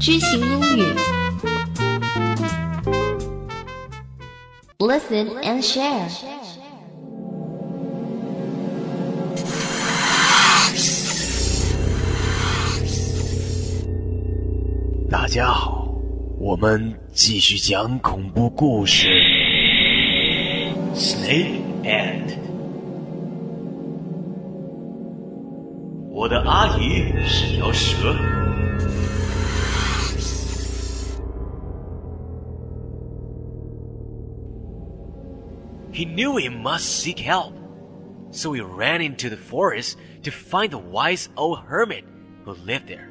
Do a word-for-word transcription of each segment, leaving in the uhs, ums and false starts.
知行英语 Listen and share. 大家好，我们继续讲恐怖故事 Snake and 我的阿姨是条蛇。He knew he must seek help, so he ran into the forest to find the wise old hermit who lived there.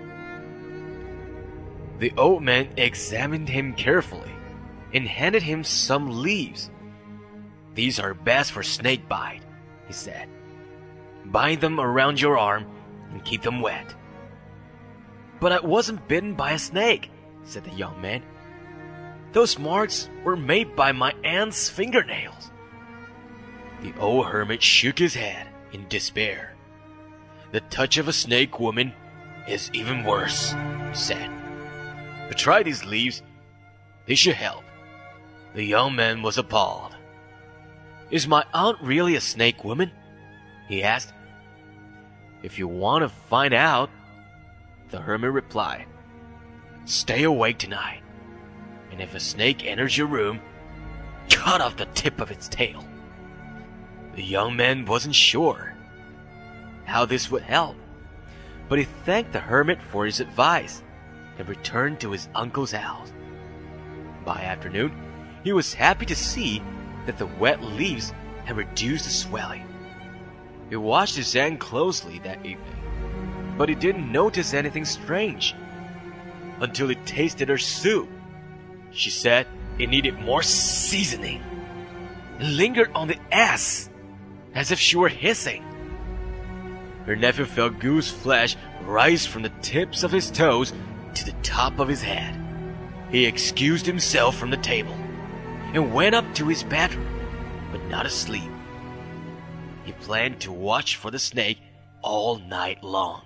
The old man examined him carefully and handed him some leaves. These are best for snake bite, he said. Bind them around your arm and keep them wet. But I wasn't bitten by a snake, said the young man. Those marks were made by my aunt's fingernails. The old hermit shook his head in despair. The touch of a snake woman is even worse, he said. But try these leaves. They should help. The young man was appalled. Is my aunt really a snake woman? He asked. If you want to find out, the hermit replied, stay awake tonight. And if a snake enters your room, cut off the tip of its tail. The young man wasn't sure how this would help, but he thanked the hermit for his advice and returned to his uncle's house. By afternoon, he was happy to see that the wet leaves had reduced the swelling. He watched his aunt closely that evening, but he didn't notice anything strange until he tasted her soup. She said it needed more seasoning and lingered on the ass as if she were hissing. Her nephew felt goose flesh rise from the tips of his toes to the top of his head. He excused himself from the table and went up to his bedroom, but not asleep. He planned to watch for the snake all night long.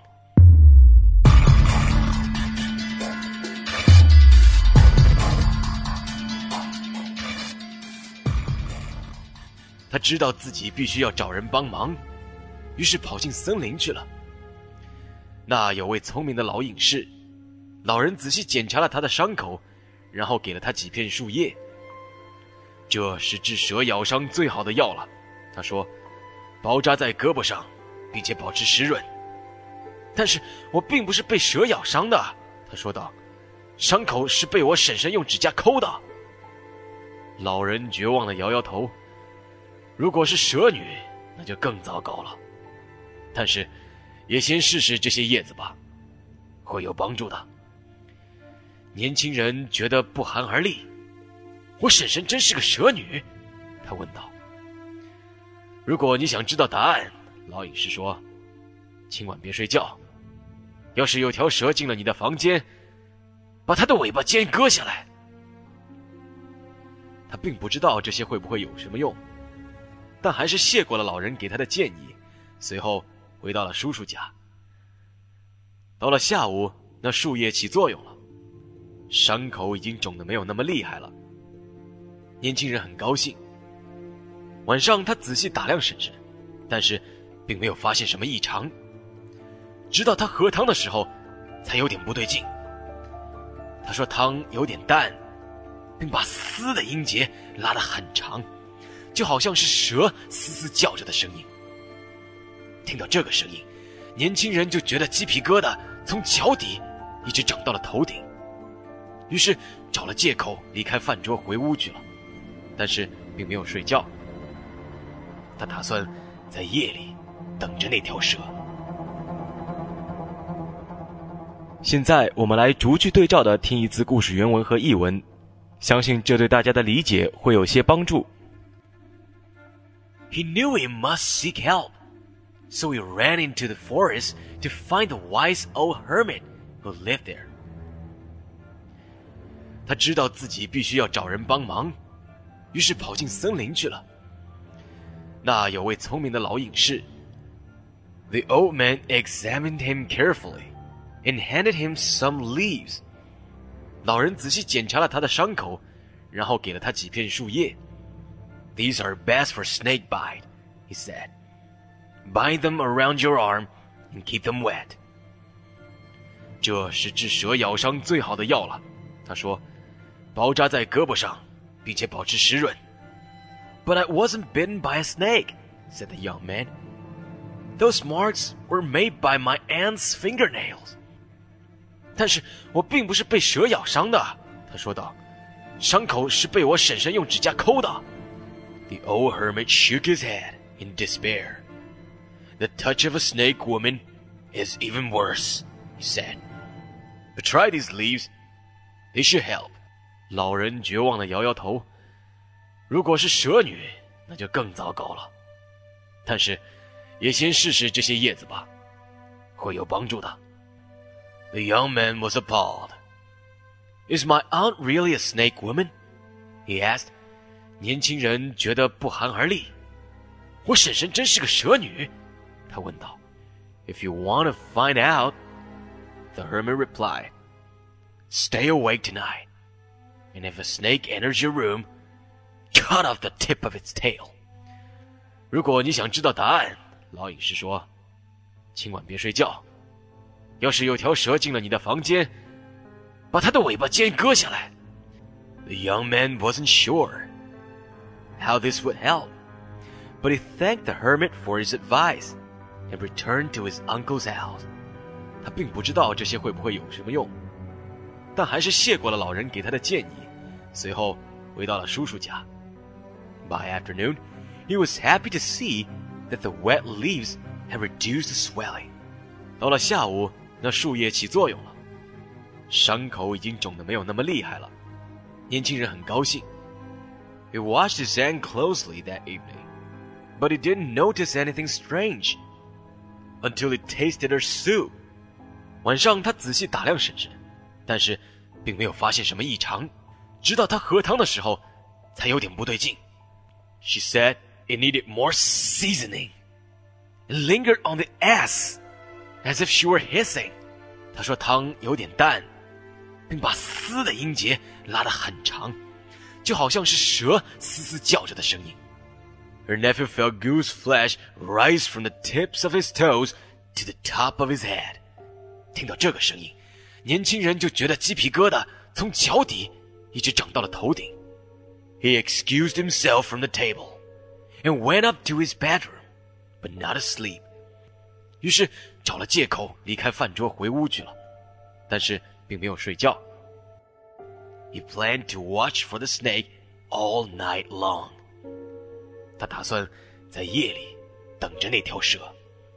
他知道自己必须要找人帮忙，于是跑进森林去了。那有位聪明的老隐士，老人仔细检查了他的伤口，然后给了他几片树叶。这是治蛇咬伤最好的药了，他说，包扎在胳膊上，并且保持湿润。但是我并不是被蛇咬伤的，他说道，伤口是被我婶婶用指甲抠的。老人绝望地摇摇头，如果是蛇女，那就更糟糕了。但是也先试试这些叶子吧，会有帮助的。年轻人觉得不寒而栗，我婶婶真是个蛇女，他问道。如果你想知道答案，老隐士说，今晚别睡觉，要是有条蛇进了你的房间，把它的尾巴尖割下来。他并不知道这些会不会有什么用，但还是谢过了老人给他的建议，随后回到了叔叔家。到了下午，那树叶起作用了，伤口已经肿得没有那么厉害了。年轻人很高兴。晚上他仔细打量婶婶，但是并没有发现什么异常。直到他喝汤的时候，才有点不对劲。他说汤有点淡，并把嘶的音节拉得很长，就好像是蛇嘶嘶叫着的声音。听到这个声音，年轻人就觉得鸡皮疙瘩从脚底一直长到了头顶，于是找了借口离开饭桌回屋去了，但是并没有睡觉。他打算在夜里等着那条蛇。现在我们来逐句对照地听一次故事原文和译文，相信这对大家的理解会有些帮助。He knew he must seek help, so he ran into the forest to find the wise old hermit who lived there. 他知道自己必须要找人帮忙，于是跑进森林去了。那有位聪明的老隐士， The old man examined him carefully and handed him some leaves. 老人仔细检查了他的伤口，然后给了他几片树叶。These are best for snake bite, he said. Bind them around your arm and keep them wet. 这是治蛇咬伤最好的药了，他说，包扎在胳膊上，并且保持湿润。But I wasn't bitten by a snake, said the young man. Those marks were made by my aunt's fingernails. 但是我并不是被蛇咬伤的，他说道，伤口是被我婶婶用指甲抠的。The old hermit shook his head in despair. The touch of a snake woman is even worse, he said. But try these leaves. They should help. 老人绝望地摇摇头。如果是蛇女，那就更糟糕了。但是，也先试试这些叶子吧，会有帮助的。The young man was appalled. Is my aunt really a snake woman? He asked. 年轻人觉得不寒而栗。我婶婶真是个蛇女？他问道。If you want to find out, the hermit replied, stay awake tonight, and if a snake enters your room, cut off the tip of its tail. 如果你想知道答案，老隐士说，今晚别睡觉。要是有条蛇进了你的房间，把它的尾巴尖割下来。The young man wasn't sure how this would help, but he thanked the hermit for his advice and returned to his uncle's house. 他并不知道这些会不会有什么用，但还是谢过了老人给他的建议，随后回到了叔叔家。By afternoon, he was happy to see that the wet leaves had reduced the swelling. 到了下午，那树叶起作用了，伤口已经肿得没有那么厉害了。年轻人很高兴。He watched his aunt closely that evening, but he didn't notice anything strange until he tasted her soup. 晚上他仔细打量婶婶，但是并没有发现什么异常，直到他喝汤的时候才有点不对劲。She said it needed more seasoning. It lingered on the S, as if she were hissing. 她说汤有点淡，并把嘶的音节拉得很长，就好像是蛇嘶嘶叫着的声音。Her nephew felt goose flesh rise from the tips of his toes to the top of his head. 听到这个声音，年轻人就觉得鸡皮疙瘩从脚底一直长到了头顶。He excused himself from the table and went up to his bedroom, but not asleep. 于是找了借口离开饭桌回屋去了，但是并没有睡觉。He planned to watch for the snake all night long. 他打算在夜里等着那条蛇。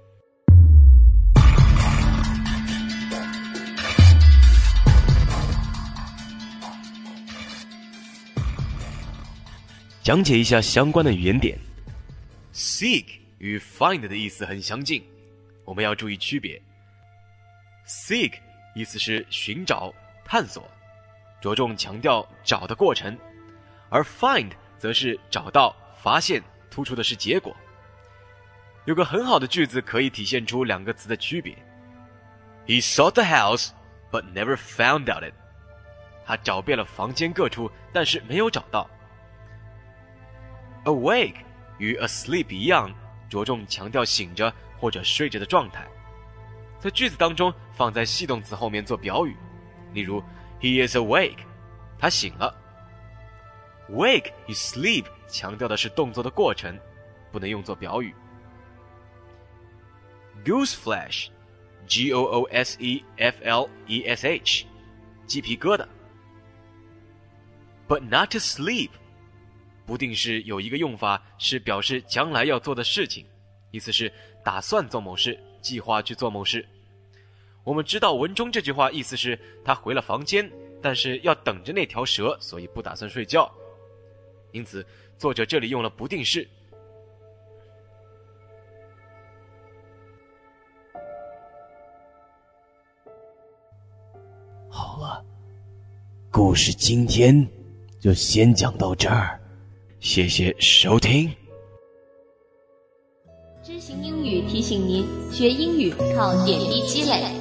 讲解一下相关的语言点。Seek 与 find 的意思很相近，我们要注意区别。Seek 意思是寻找、探索，着重强调找的过程，而 find 则是找到、发现，突出的是结果。有个很好的句子可以体现出两个词的区别。He sought the house, but never found out it. 他找遍了房间各处，但是没有找到。Awake 与 asleep 一样，着重强调醒着或者睡着的状态。在句子当中放在系动词后面做表语，例如 He is awake, 他醒了。Wake 与 sleep 强调的是动作的过程，不能用作表语。Goose flesh, G O O S E F L E S H, 鸡皮疙瘩。But not to sleep, 不定式有一个用法是表示将来要做的事情，意思是打算做某事，计划去做某事。我们知道文中这句话意思是他回了房间，但是要等着那条蛇，所以不打算睡觉。因此作者这里用了不定式。好了，故事今天就先讲到这儿，谢谢收听。 知行英语提醒您，学英语靠点滴积累。